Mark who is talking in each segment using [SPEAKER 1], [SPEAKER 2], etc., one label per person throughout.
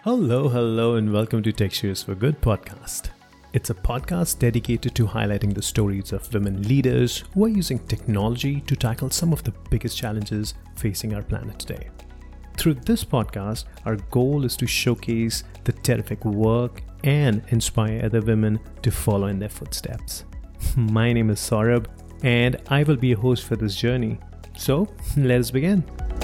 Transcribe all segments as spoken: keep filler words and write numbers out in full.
[SPEAKER 1] Hello, hello, and welcome to Textures for Good podcast. It's a podcast dedicated to highlighting the stories of women leaders who are using technology to tackle some of the biggest challenges facing our planet today. Through this podcast, our goal is to showcase the terrific work and inspire other women to follow in their footsteps. My name is Saurabh, and I will be your host for this journey. So, let's begin.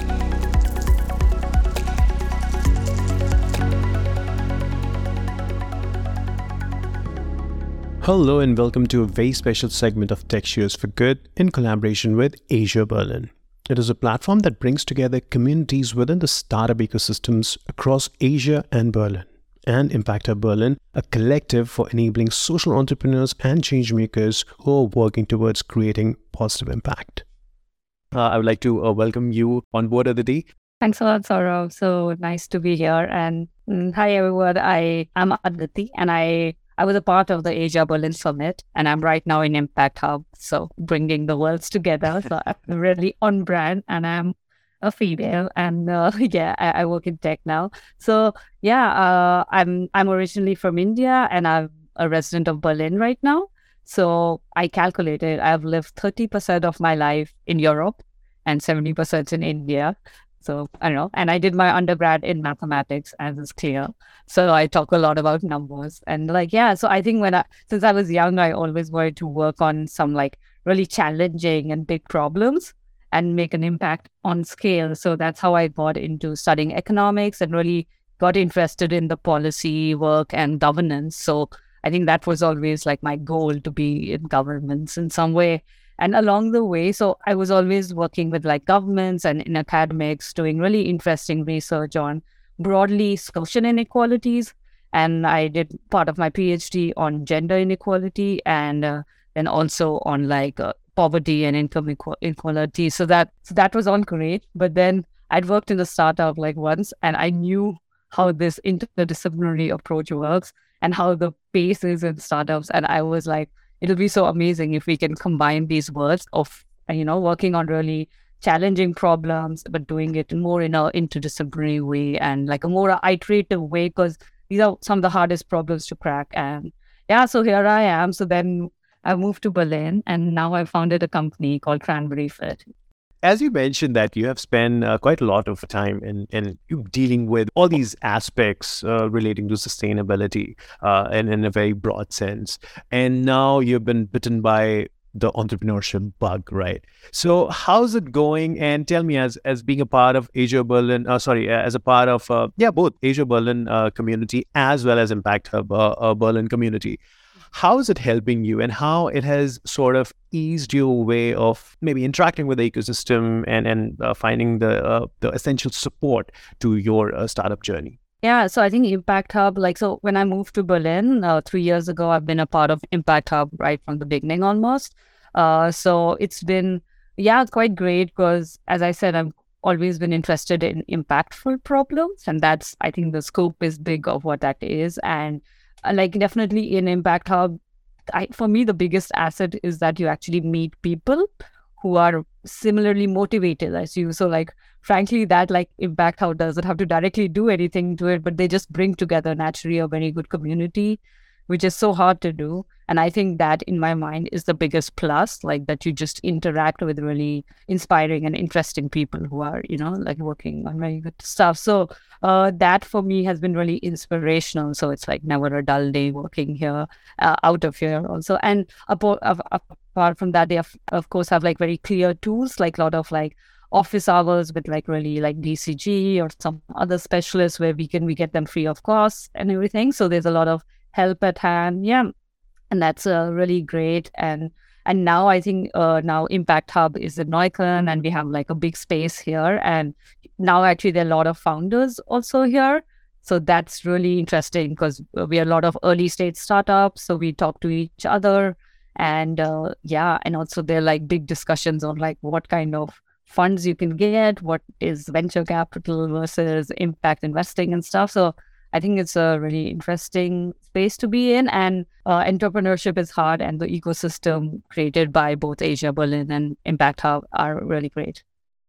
[SPEAKER 1] Hello and welcome to a very special segment of Textures for Good in collaboration with Asia Berlin. It is a platform that brings together communities within the startup ecosystems across Asia and Berlin, and Impact Hub Berlin, a collective for enabling social entrepreneurs and changemakers who are working towards creating positive impact. Uh, I would like to uh, welcome you on board, Aditi.
[SPEAKER 2] Thanks a lot, Saurabh. So nice to be here. And mm, hi, everyone. I am Aditi, and I I was a part of the Asia Berlin Summit, and I'm right now in Impact Hub, so bringing the worlds together. So I'm really on brand, and I'm a female, and uh, yeah, I, I work in tech now. So yeah, uh, I'm I'm originally from India, and I'm a resident of Berlin right now. So I calculated I've lived thirty percent of my life in Europe and seventy percent in India. So I don't know. And I did my undergrad in mathematics, as is clear. So I talk a lot about numbers and like, yeah. So I think when I, since I was young, I always wanted to work on some like really challenging and big problems and make an impact on scale. So that's how I got into studying economics and really got interested in the policy work and governance. So I think that was always like my goal, to be in governments in some way. And along the way, so I was always working with like governments and in academics, doing really interesting research on broadly social inequalities. And I did part of my PhD on gender inequality and uh, then also on like uh, poverty and income equ- inequality. So that so that was all great. But then I'd worked in a startup like once, and I knew how this interdisciplinary approach works and how the pace is in startups. And I was like, it'll be so amazing if we can combine these words of, you know, working on really challenging problems, but doing it more in a interdisciplinary way and like a more iterative way, because these are some of the hardest problems to crack. And yeah, so here I am. So then I moved to Berlin, and now I founded a company called Cranberry Fit.
[SPEAKER 1] As you mentioned that you have spent uh, quite a lot of time in, in dealing with all these aspects uh, relating to sustainability uh, and in a very broad sense. And now you've been bitten by the entrepreneurship bug, right? So how's it going? And tell me, as as being a part of Asia Berlin, uh, sorry, as a part of, uh, yeah, both Asia Berlin uh, community as well as Impact Hub uh, uh, Berlin community, how is it helping you, and how it has sort of eased your way of maybe interacting with the ecosystem and, and uh, finding the uh, the essential support to your uh, startup journey?
[SPEAKER 2] Yeah, so I think Impact Hub, like, so when I moved to Berlin uh, three years ago, I've been a part of Impact Hub right from the beginning almost. Uh, so it's been, yeah, quite great because, as I said, I've always been interested in impactful problems. And that's, I think the scope is big of what that is. And uh, like definitely in Impact Hub, I, for me, the biggest asset is that you actually meet people who are similarly motivated as you. So like, frankly, that like Impact Hub doesn't have to directly do anything to it, but they just bring together naturally a very good community, which is so hard to do. And I think that in my mind is the biggest plus, like that you just interact with really inspiring and interesting people who are, you know, like working on very good stuff. So uh, that for me has been really inspirational. So it's like never a dull day working here, uh, out of here also. And apart, apart from that, they have, of course have like very clear tools, like a lot of like office hours with like really like B C G or some other specialists where we can we get them free of cost and everything. So there's a lot of help at hand. Yeah. And that's uh, really great. And and now I think uh, now Impact Hub is in Neukölln, and we have like a big space here. And now actually there are a lot of founders also here. So that's really interesting because we are a lot of early stage startups. So we talk to each other. And uh, yeah, and also there are like big discussions on like what kind of funds you can get, what is venture capital versus impact investing and stuff. So I think it's a really interesting space to be in, and uh, entrepreneurship is hard, and the ecosystem created by both Asia Berlin and Impact Hub are really great.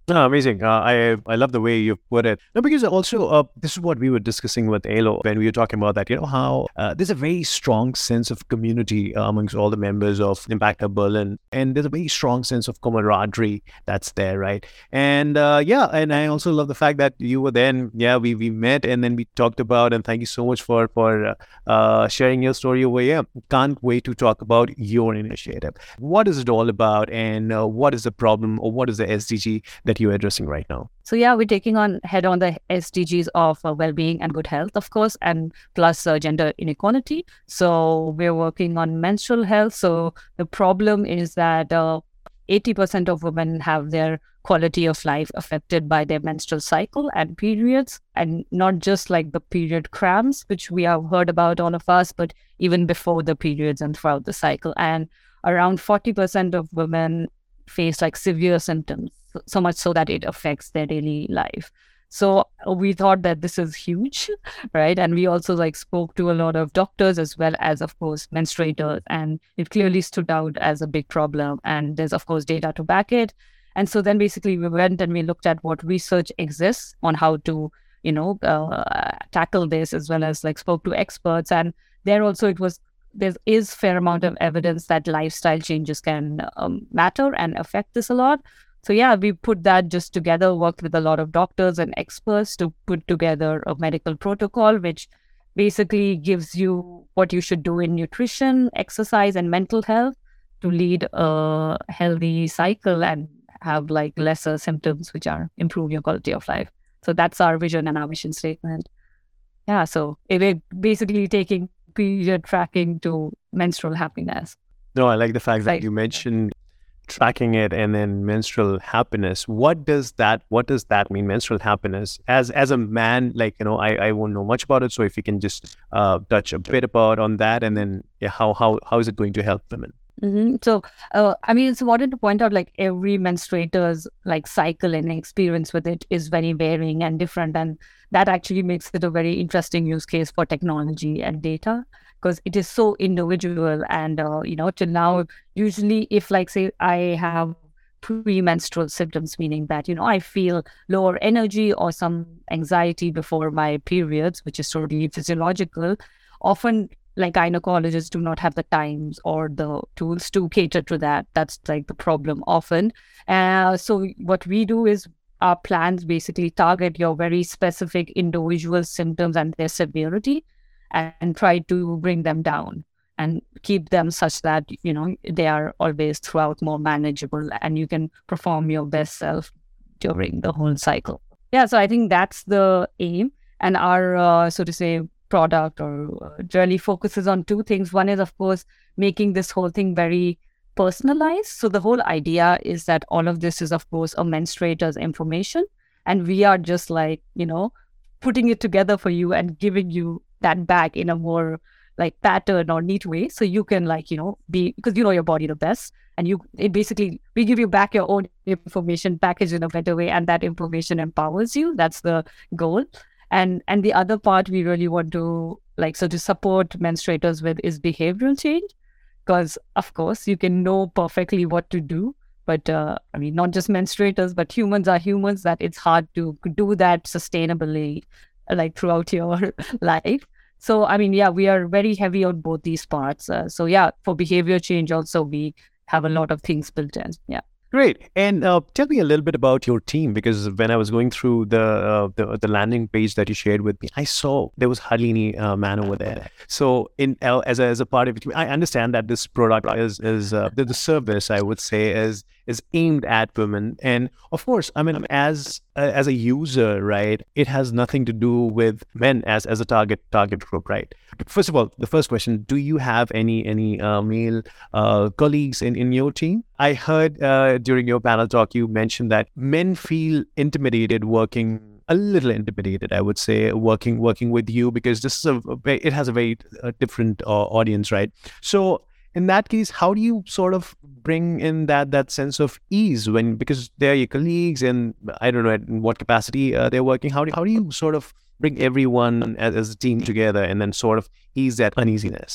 [SPEAKER 1] Oh, amazing. Uh, I I love the way you put it. No, because also uh, this is what we were discussing with Alo when we were talking about that. You know how uh, there's a very strong sense of community uh, amongst all the members of Impact Hub Berlin, and there's a very strong sense of camaraderie that's there, right? And uh, yeah, and I also love the fact that you were then, yeah, we we met and then we talked about. And thank you so much for for uh, uh, sharing your story over here. Can't wait to talk about your initiative. What is it all about, and uh, what is the problem, or what is the S D G that you're addressing right now?
[SPEAKER 2] So yeah, we're taking on head on the S D Gs of uh, well-being and good health, of course, and plus uh, gender inequality. So we're working on menstrual health. So the problem is that uh, eighty percent of women have their quality of life affected by their menstrual cycle and periods, and not just like the period cramps, which we have heard about, all of us, but even before the periods and throughout the cycle. And around forty percent of women face like severe symptoms, so much so that it affects their daily life. So we thought that this is huge, right? And we also like spoke to a lot of doctors as well as, of course, menstruators, and it clearly stood out as a big problem. And there's, of course, data to back it. And so then basically we went and we looked at what research exists on how to, you know, uh, tackle this, as well as like spoke to experts. And there also it was, there is fair amount of evidence that lifestyle changes can um, matter and affect this a lot. So yeah, we put that just together, worked with a lot of doctors and experts to put together a medical protocol, which basically gives you what you should do in nutrition, exercise, and mental health to lead a healthy cycle and have like lesser symptoms, which are improve your quality of life. So that's our vision and our mission statement. Yeah, so we're basically taking period tracking to menstrual happiness.
[SPEAKER 1] No, I like the fact that
[SPEAKER 2] Like,
[SPEAKER 1] you mentioned tracking it and then menstrual happiness. What does that what does that mean, menstrual happiness? As as a man, like, you know, I, I won't know much about it. So if you can just uh, touch a bit about on that, and then yeah, how how how is it going to help women?
[SPEAKER 2] Mm-hmm. So, uh, I mean, it's important to point out like every menstruator's like cycle and experience with it is very varying and different. And that actually makes it a very interesting use case for technology and data, because it is so individual. And, uh, you know, till now, usually if like, say, I have premenstrual symptoms, meaning that, you know, I feel lower energy or some anxiety before my periods, which is totally physiological, often like gynecologists do not have the times or the tools to cater to that. That's like the problem often. Uh, so what we do is our plans basically target your very specific individual symptoms and their severity, and, and try to bring them down and keep them such that, you know, they are always throughout more manageable and you can perform your best self during the whole cycle. Yeah, so I think that's the aim. And our, uh, so to say, product or uh, really focuses on two things. One is, of course, making this whole thing very personalized. So the whole idea is that all of this is, of course, a menstruator's information. And we are just like, you know, putting it together for you and giving you that back in a more like pattern or neat way. So you can like, you know, be, because you know your body the best. And you, it basically, we give you back your own information packaged in a better way. And that information empowers you. That's the goal. And and the other part we really want to like, so to support menstruators with is behavioral change, because of course you can know perfectly what to do, but uh, I mean, not just menstruators, but humans are humans, that it's hard to do that sustainably like throughout your life. So, I mean, yeah, we are very heavy on both these parts. Uh, so yeah, for behavior change also, we have a lot of things built in. Yeah.
[SPEAKER 1] Great. And uh, tell me a little bit about your team, because when I was going through the uh, the, the landing page that you shared with me, I saw there was hardly any uh, man over there. So in uh, as a as a part of it, I understand that this product is is uh, the, the service, I would say, is is aimed at women. And of course, I mean, as uh, as a user, right, it has nothing to do with men as as a target target group, right? First of all, the first question: do you have any any uh, male uh, colleagues in in your team? I heard uh, during your panel talk, you mentioned that men feel intimidated working, a little intimidated, I would say, working working with you, because this is a, a it has a very uh, different uh, audience, right? So in that case, how do you sort of bring in that that sense of ease when, because they're your colleagues and I don't know in what capacity uh, they're working? How do how do you sort of bring everyone as, as a team together and then sort of ease that uneasiness?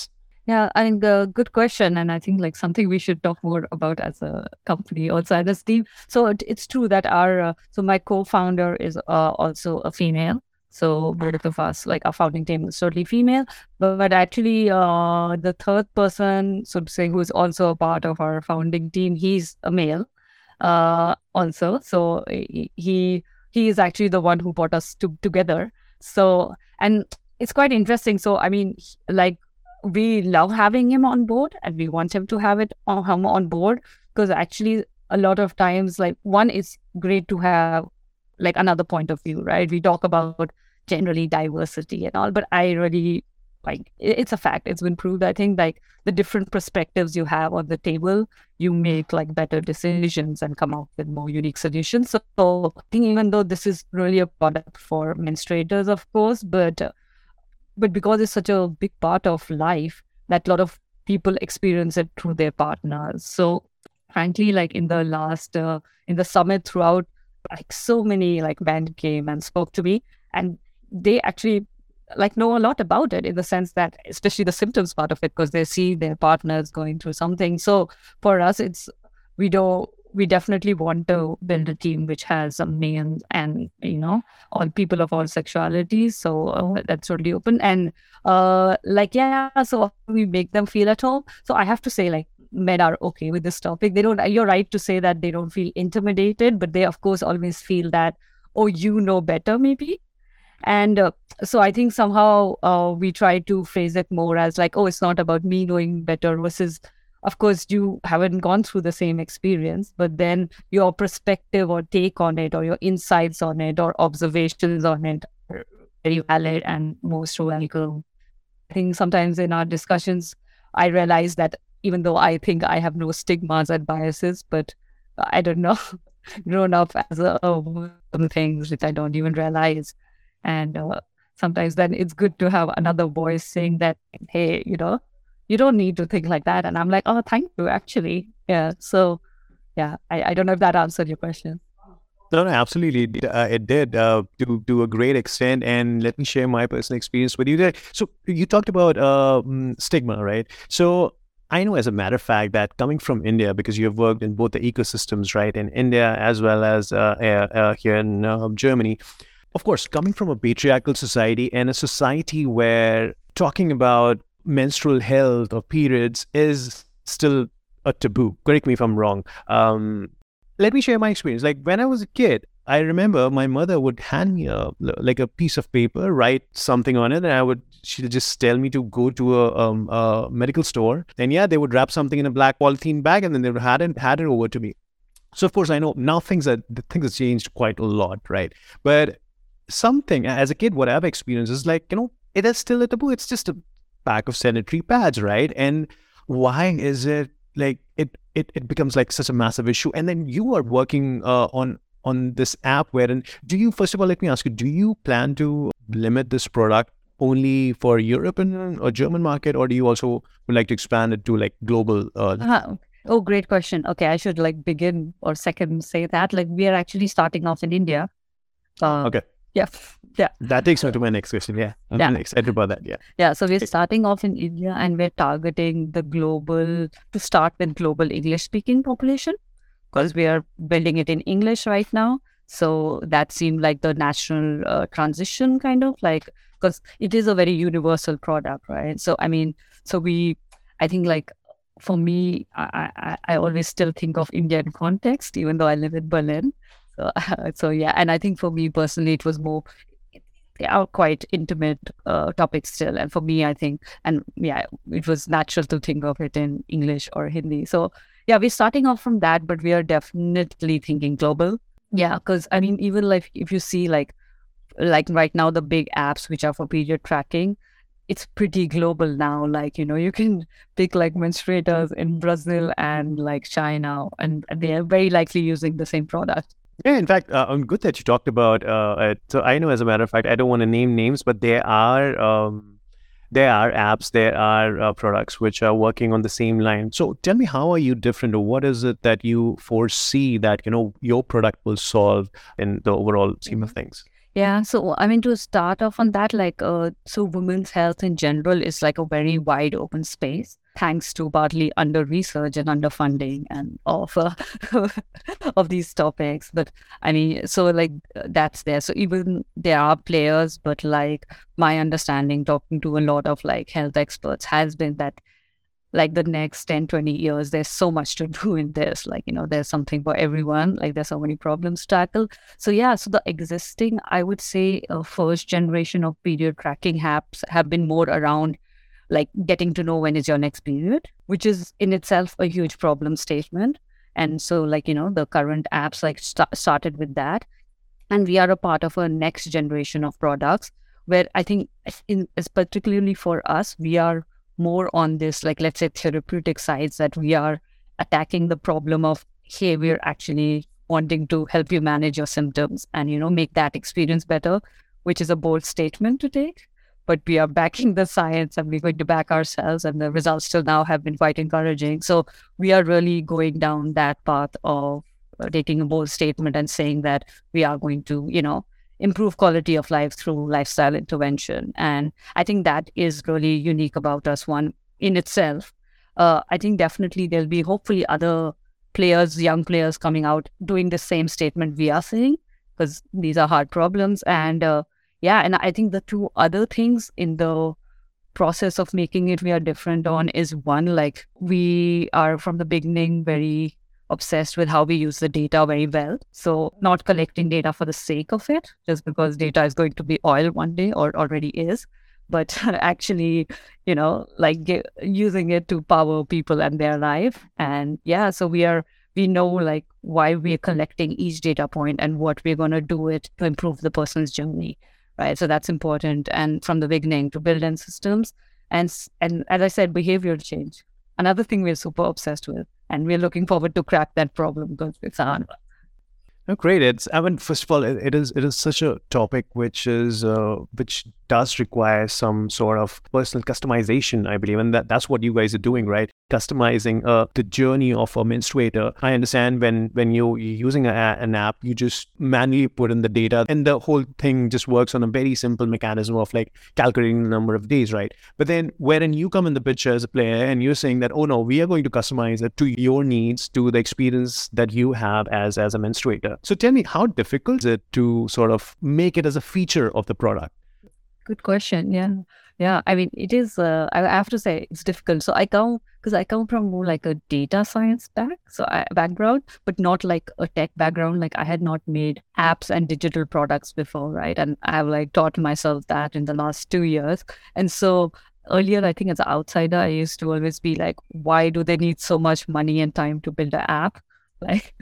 [SPEAKER 2] Yeah, I think the good question, and I think like something we should talk more about as a company also as a team. So it, it's true that our uh, so my co-founder is uh, also a female. So both of us, like our founding team, is totally female. But, but actually, uh, the third person, so to say, who is also a part of our founding team, he's a male, uh, also. So he he he is actually the one who brought us to, together. So and it's quite interesting. So I mean, like we love having him on board and we want him to have it on, him on board because actually a lot of times like one it's great to have like another point of view, right? We talk about generally diversity and all, but I really like it's a fact, it's been proved. I think like the different perspectives you have on the table, you make like better decisions and come out with more unique solutions. So, so I think even though this is really a product for menstruators, of course, but uh, but because it's such a big part of life that a lot of people experience it through their partners. So frankly, like in the last uh, in the summit throughout, like so many like men came and spoke to me, and they actually like know a lot about it in the sense that especially the symptoms part of it because they see their partners going through something. So for us, it's we don't we definitely want to build a team which has a male and you know all people of all sexualities. So uh, that's totally open and uh like yeah. So we make them feel at home. So I have to say like men are okay with this topic. They don't. You're right to say that they don't feel intimidated, but they of course always feel that oh you know better maybe. And uh, so I think somehow uh, we try to phrase it more as like, oh, it's not about me knowing better versus, of course, you haven't gone through the same experience, but then your perspective or take on it or your insights on it or observations on it are very valid and most welcome. I think sometimes in our discussions, I realize that even though I think I have no stigmas and biases, but I don't know, grown up as a, oh, some things that I don't even realize. And uh, sometimes then it's good to have another voice saying that, hey, you know, you don't need to think like that. And I'm like, oh, thank you, actually. Yeah. So, yeah, I, I don't know if that answered your question.
[SPEAKER 1] No, no, absolutely. It, uh, it did uh, to to a great extent. And let me share my personal experience with you there. So you talked about uh, mm, stigma, right? So I know, as a matter of fact, that coming from India, because you have worked in both the ecosystems, right, in India as well as uh, uh, uh, here in uh, Germany. Of course, coming from a patriarchal society and a society where talking about menstrual health or periods is still a taboo. Correct me if I'm wrong. Um, let me share my experience. Like when I was a kid, I remember my mother would hand me a like a piece of paper, write something on it, and I would she'd just tell me to go to a, um, a medical store, and yeah, they would wrap something in a black polythene bag, and then they would hand it hand it over to me. So of course, I know now things are things have changed quite a lot, right? But something as a kid, what I've experienced is like, you know, it is still a taboo. It's just a pack of sanitary pads, right? And why is it like it it, it becomes like such a massive issue? And then you are working uh, on on this app wherein do you, first of all, let me ask you, do you plan to limit this product only for European or German market, or do you also would like to expand it to like global? Uh...
[SPEAKER 2] Uh, oh, great question. Okay, I should like begin or second say that like we are actually starting off in India. Uh,
[SPEAKER 1] okay.
[SPEAKER 2] Yeah. Yeah.
[SPEAKER 1] That takes me to my next question. Yeah. I'm
[SPEAKER 2] yeah.
[SPEAKER 1] excited about that. Yeah.
[SPEAKER 2] Yeah. So we're starting off in India and we're targeting the global, to start with global English speaking population because we are building it in English right now. So that seemed like the natural uh, transition kind of like, because it is a very universal product, right? So, I mean, so we, I think like for me, I, I, I always still think of Indian context, even though I live in Berlin. So, uh, so yeah, and I think for me personally, it was more, they are quite intimate uh, topics still. And for me, I think, and yeah, it was natural to think of it in English or Hindi. So yeah, we're starting off from that, but we are definitely thinking global. Yeah, because I mean, even like if you see like, like right now, the big apps which are for period tracking, it's pretty global now. Like, you know, you can pick like menstruators in Brazil and like China, and they are very likely using the same product.
[SPEAKER 1] Yeah, in fact, uh, I'm good that you talked about uh, it. So I know, as a matter of fact, I don't want to name names, but there are um, there are apps, there are uh, products which are working on the same line. So tell me, how are you different, or what is it that you foresee that you know your product will solve in the overall scheme of things?
[SPEAKER 2] Yeah, so I mean, to start off on that, like, uh, so women's health in general is like a very wide open space, thanks to partly under research and underfunding and of uh, of these topics. But I mean, so like uh, that's there. So even there are players, but like my understanding, talking to a lot of like health experts, has been that like the next ten, twenty years, there's so much to do in this. Like, you know, there's something for everyone. Like, there's so many problems to tackle. So, yeah, so the existing, I would say, uh, first generation of period tracking apps have been more around like getting to know when is your next period, which is in itself a huge problem statement. And so, like, you know, the current apps like st- started with that. And we are a part of a next generation of products where I think, in, is particularly for us, we are more on this, like, let's say, therapeutic sides, that we are attacking the problem of, hey, we're actually wanting to help you manage your symptoms and, you know, make that experience better, which is a bold statement to take. But we are backing the science and we're going to back ourselves, and the results till now have been quite encouraging. So we are really going down that path of uh, taking a bold statement and saying that we are going to, you know, improve quality of life through lifestyle intervention. And I think that is really unique about us, one in itself. Uh, I think definitely there'll be hopefully other players, young players coming out doing the same statement we are saying, because these are hard problems. And uh, yeah, and I think the two other things in the process of making it we are different on is, one, like we are from the beginning very obsessed with how we use the data very well. So not collecting data for the sake of it, just because data is going to be oil one day or already is, but actually, you know, like ge- using it to power people and their life. And yeah, so we are, we know like why we're collecting each data point and what we're going to do it to improve the person's journey, right? So that's important. And from the beginning to build in systems. And, s- and as I said, behavioral change. Another thing we're super obsessed with. And we're looking forward to crack that problem because it's a hard one.
[SPEAKER 1] Oh, great. It's, I mean, first of all, it, it is it is such a topic which is uh, which does require some sort of personal customization, I believe, and that that's what you guys are doing, right? Customizing uh, the journey of a menstruator. I understand when when you, you're using a, an app, you just manually put in the data, and the whole thing just works on a very simple mechanism of like calculating the number of days, right? But then wherein you come in the picture as a player, and you're saying that, oh no, we are going to customize it to your needs, to the experience that you have as as a menstruator. So tell me, how difficult is it to sort of make it as a feature of the product?
[SPEAKER 2] Good question. Yeah. Yeah. I mean, it is, uh, I I have to say it's difficult. So I come, because I come from more like a data science back, so I, background, but not like a tech background. Like I had not made apps and digital products before, right? And I've like taught myself that in the last two years. And so earlier, I think as an outsider, I used to always be like, why do they need so much money and time to build an app? Like,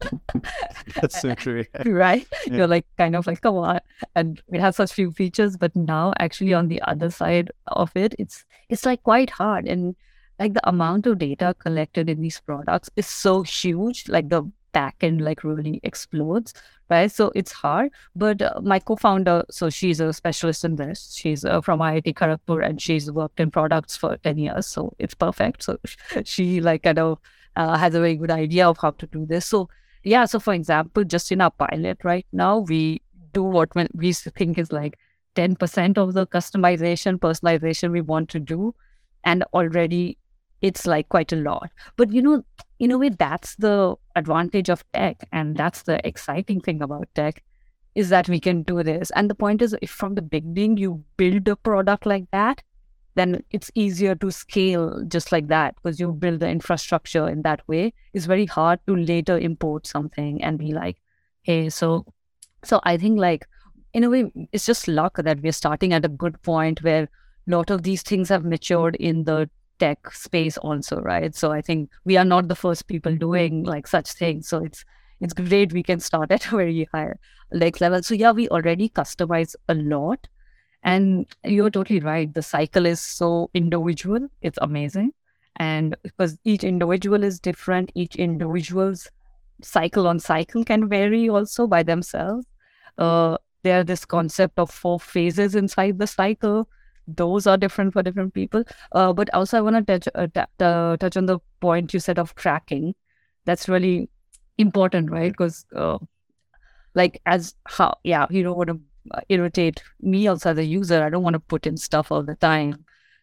[SPEAKER 1] That's so true.
[SPEAKER 2] right?
[SPEAKER 1] Yeah.
[SPEAKER 2] You're like, kind of like, come on. And it has such few features, but now actually on the other side of it, it's it's like quite hard. And like the amount of data collected in these products is so huge, like the back end like really explodes, right? So it's hard. But uh, my co-founder, so she's a specialist in this. She's uh, from I I T Kharagpur, and she's worked in products for ten years. So it's perfect. So she like kind of uh, has a very good idea of how to do this. So yeah, so for example, just in our pilot right now, we do what when we think is like ten percent of the customization, personalization we want to do. And already it's like quite a lot. But you know, in a way, that's the advantage of tech. And that's the exciting thing about tech, is that we can do this. And the point is, if from the beginning you build a product like that, then it's easier to scale just like that, because you build the infrastructure in that way. It's very hard to later import something and be like, hey, so so I think like in a way it's just luck that we're starting at a good point where a lot of these things have matured in the tech space also, right? So I think we are not the first people doing like such things. So it's it's great we can start at a very high like level. So yeah, we already customize a lot. And you're totally right. The cycle is so individual. It's amazing. And because each individual is different, each individual's cycle on cycle can vary also by themselves. Uh, there's this concept of four phases inside the cycle. Those are different for different people. Uh, but also, I want to touch uh, t- uh, touch on the point you said of tracking. That's really important, right? Because uh, like as how yeah you don't want to uh, irritate me also as a user. I don't want to put in stuff all the time.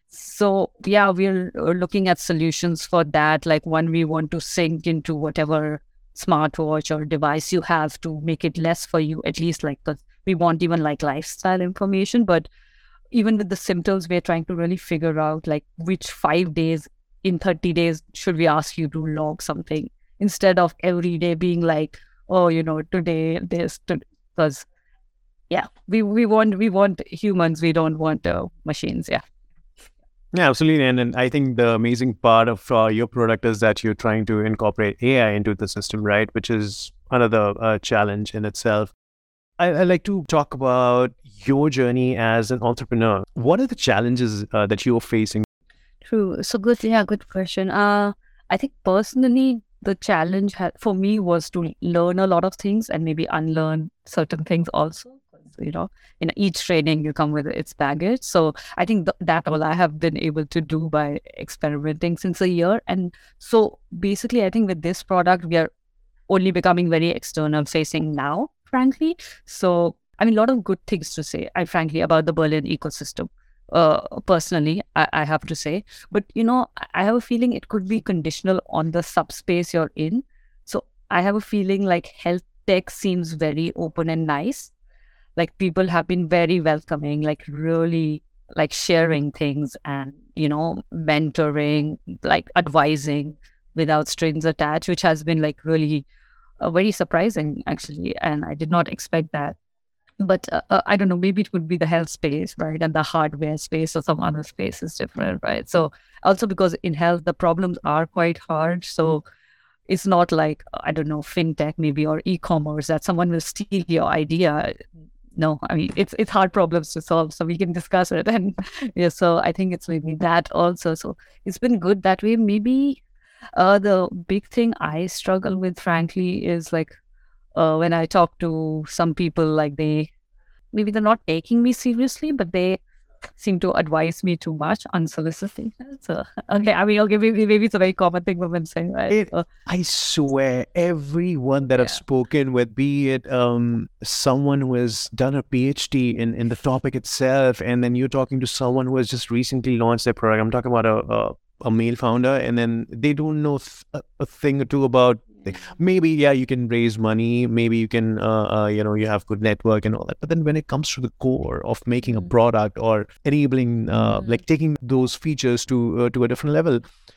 [SPEAKER 2] So yeah, we're uh, looking at solutions for that. Like one, we want to sync into whatever smartwatch or device you have to make it less for you, at least like, because we want even like lifestyle information. But even with the symptoms, we're trying to really figure out like which five days in thirty days should we ask you to log something, instead of every day being like, oh, you know, today this, because yeah, we, we want we want humans, we don't want uh, machines. Yeah.
[SPEAKER 1] Yeah, absolutely. And, and I think the amazing part of uh, your product is that you're trying to incorporate A I into the system, right? Which is another uh, challenge in itself. I, I like to talk about your journey as an entrepreneur. What are the challenges uh, that you're facing?
[SPEAKER 2] True. So good. Yeah, good question. Uh, I think personally, the challenge ha- for me was to learn a lot of things and maybe unlearn certain things also. You know, in each training you come with its baggage. So I think th- that all I have been able to do by experimenting since a year. And so basically, I think with this product, we are only becoming very external facing now, frankly. So I mean, a lot of good things to say, I frankly, about the Berlin ecosystem. Uh, personally, I, I have to say, but you know, I I have a feeling it could be conditional on the subspace you're in. So I have a feeling like health tech seems very open and nice. Like people have been very welcoming, like really like sharing things and, you know, mentoring, like advising without strings attached, which has been like really uh, very surprising actually. And I did not expect that. But uh, uh, I don't know, maybe it would be the health space, right? And the hardware space or some other space is different, right? So also because in health, the problems are quite hard. So it's not like, I don't know, fintech maybe or e-commerce that someone will steal your idea. No, I mean, it's it's hard problems to solve, so we can discuss it. And yeah, so I think it's maybe that also. So it's been good that way. Maybe uh, the big thing I struggle with, frankly, is like uh, when I talk to some people, like they, maybe they're not taking me seriously, but they seem to advise me too much unsolicited. So, okay, I mean, okay, maybe, maybe it's a very common thing women say, right?
[SPEAKER 1] It,
[SPEAKER 2] So,
[SPEAKER 1] I swear, everyone that I've
[SPEAKER 2] yeah.
[SPEAKER 1] spoken with, be it um, someone who has done a PhD in, in the topic itself, and then you're talking to someone who has just recently launched their product. I'm talking about a, a, a male founder, and then they don't know th- a, a thing or two about like, maybe, yeah, you can raise money, maybe you can, uh, uh, you know, you have good network and all that. But then when it comes to the core of making a
[SPEAKER 2] Mm.
[SPEAKER 1] product or enabling, uh,
[SPEAKER 2] Mm.
[SPEAKER 1] like taking those features to uh, to a different level,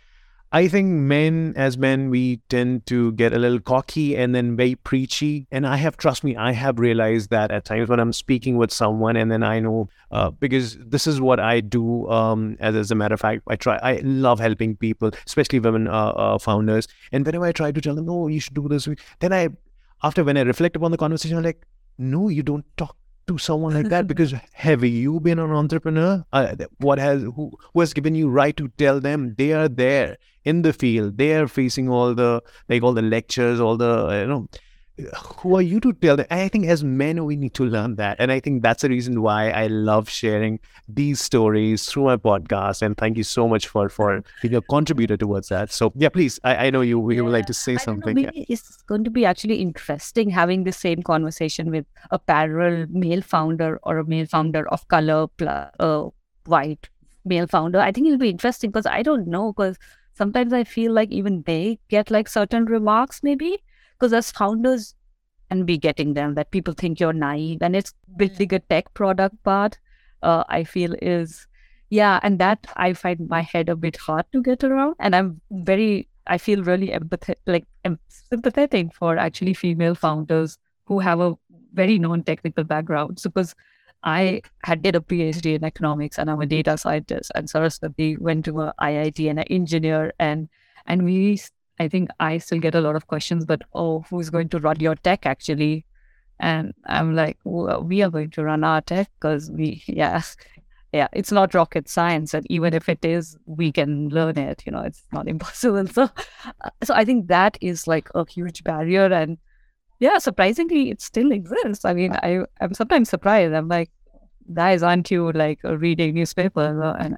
[SPEAKER 1] I think men, as men, we tend to get a little cocky and then very preachy. And I have, trust me, I have realized that at times when I'm speaking with someone, and then I know, uh, because this is what I do. Um, as, as a matter of fact, I try, I love helping people, especially women uh, uh, founders. And whenever I try to tell them, no, you should do this, then I, after when I reflect upon the conversation, I'm like, no, you don't talk to someone like that, because have you been an entrepreneur? Uh, what has who, who has given you right to tell them? They are there in the field, they are facing all the like all the lectures, all the uh, you know who are you to tell them? I think as men we need to learn that, and I think that's the reason why I love sharing these stories through my podcast. And thank you so much for for being a contributor towards that. So yeah, please, I, I know you you would like to say
[SPEAKER 2] I don't know,
[SPEAKER 1] something. Yeah.
[SPEAKER 2] maybe it's going to be actually interesting having the same conversation with a parallel male founder or a male founder of color plus uh, white male founder. I think it'll be interesting because I don't know, because sometimes I feel like even they get like certain remarks maybe, because as founders and be getting them that people think you're naive, and it's building a tech product part, uh, I feel is, yeah, and that I find my head a bit hard to get around. And I'm very, I feel really empathetic, like em- sympathetic for actually female founders who have a very non-technical background. So, because I had did a PhD in economics and I'm a data scientist, and Saraswati went to a I I T and an engineer, and and we, I think I still get a lot of questions, but oh, who's going to run your tech actually? And I'm like, well, we are going to run our tech because we, yeah, yeah, it's not rocket science, and even if it is, we can learn it. You know, it's not impossible. So, uh, so I think that is like a huge barrier, and yeah, surprisingly, it still exists. I mean, I I'm sometimes surprised. I'm like, guys, aren't you like uh, reading newspaper? Uh, And I,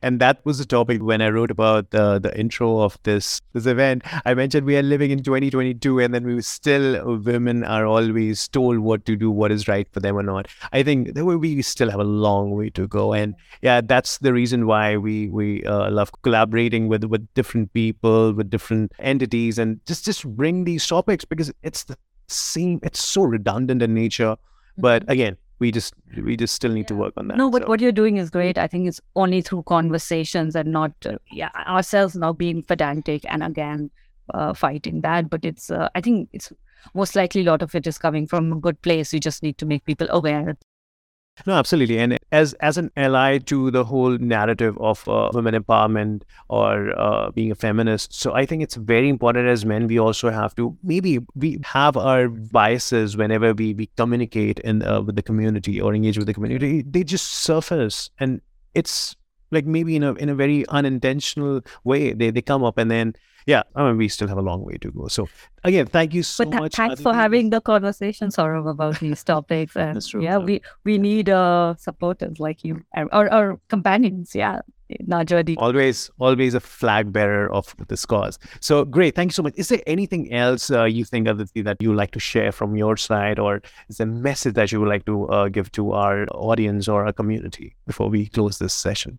[SPEAKER 1] And that was the topic when I wrote about the, the intro of this, this event. I mentioned we are living in twenty twenty-two, and then we still, women are always told what to do, what is right for them or not. I think that we still have a long way to go. And yeah, that's the reason why we, we uh, love collaborating with, with different people, with different entities, and just, just bring these topics because it's the same, it's so redundant in nature. But again, we just we just still need yeah. to work on that.
[SPEAKER 2] No, but
[SPEAKER 1] so.
[SPEAKER 2] What you're doing is great. I think it's only through conversations and not uh, yeah ourselves now being pedantic and again uh, fighting that. But it's uh, I think it's most likely a lot of it is coming from a good place. We just need to make people aware.
[SPEAKER 1] No, absolutely. And as as an ally to the whole narrative of uh, women empowerment or uh, being a feminist, so I think it's very important as men, we also have to, maybe we have our biases whenever we, we communicate in uh, with the community or engage with the community. They just surface, and it's like maybe in a in a very unintentional way, they, they come up, and then yeah, I mean, we still have a long way to go. So again, thank you so
[SPEAKER 2] but th-
[SPEAKER 1] much.
[SPEAKER 2] Thanks
[SPEAKER 1] Aditi.
[SPEAKER 2] for having the conversation, Saurav, about these topics. And
[SPEAKER 1] That's true.
[SPEAKER 2] Yeah, we, we need uh, supporters like you or, or companions, yeah, in our journey.
[SPEAKER 1] Always, always a flag bearer of this cause. So great. Thank you so much. Is there anything else uh, you think, Aditi, that you would like to share from your side, or is there a message that you would like to uh, give to our audience or our community before we close this session?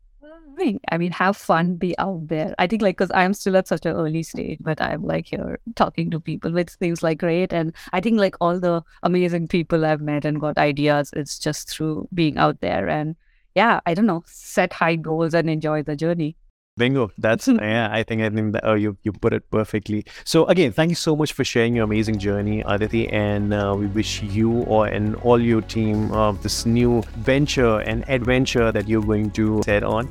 [SPEAKER 2] I mean, have fun, be out there. I think like, because I'm still at such an early stage, but I'm like here talking to people, which seems like great. And I think like all the amazing people I've met and got ideas, it's just through being out there. And yeah, I don't know, set high goals and enjoy the journey.
[SPEAKER 1] Bingo. That's, yeah, I think, I think that, uh, you, you put it perfectly. So again, thank you so much for sharing your amazing journey, Aditi. And uh, we wish you or and all your team of uh, this new venture and adventure that you're going to set on.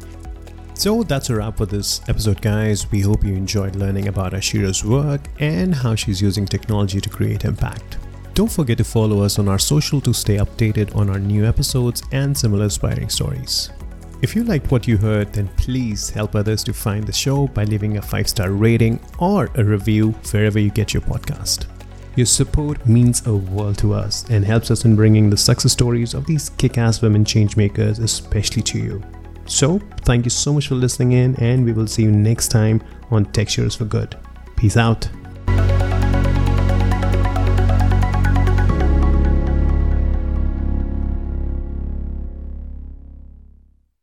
[SPEAKER 3] So that's a wrap for this episode, guys. We hope you enjoyed learning about Ashira's work and how she's using technology to create impact. Don't forget to follow us on our social to stay updated on our new episodes and similar inspiring stories. If you liked what you heard, then please help others to find the show by leaving a five-star rating or a review wherever you get your podcast. Your support means a world to us and helps us in bringing the success stories of these kick-ass women changemakers, especially to you. So, thank you so much for listening in, and we will see you next time on Tech Shares for Good. Peace out.